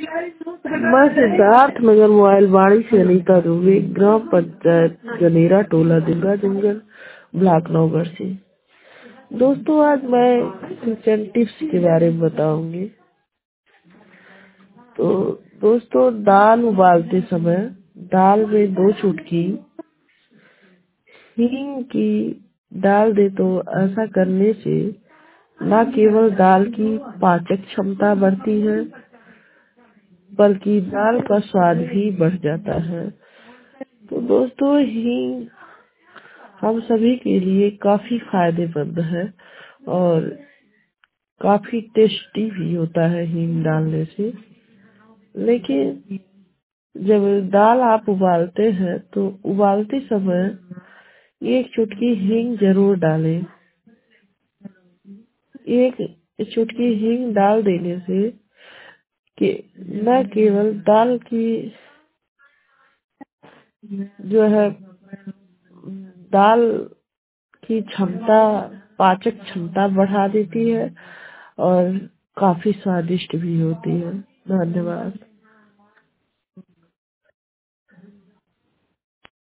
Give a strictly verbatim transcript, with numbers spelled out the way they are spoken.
मैं सिद्धार्थ नगर मोबाइल वाणी से अनीता दुबे, ग्राम पंचायत जनेरा, टोला दुंगा जंगल, ब्लॉक नौगढ़ से। दोस्तों, आज मैं किचन टिप्स के बारे में बताऊंगी। तो दोस्तों, दाल उबालते समय दाल में दो चुटकी हींग की डाल दे तो ऐसा करने से न केवल दाल की पाचक क्षमता बढ़ती है, बल्कि दाल का स्वाद भी बढ़ जाता है। तो दोस्तों, हींग हम सभी के लिए काफी फायदेमंद है और काफी टेस्टी भी होता है हींग डालने से। लेकिन जब दाल आप उबालते हैं तो उबालते समय एक चुटकी हींग जरूर डालें। एक चुटकी हींग डाल देने से कि न केवल दाल की जो है दाल की क्षमता पाचक क्षमता बढ़ा देती है और काफी स्वादिष्ट भी होती है। धन्यवाद।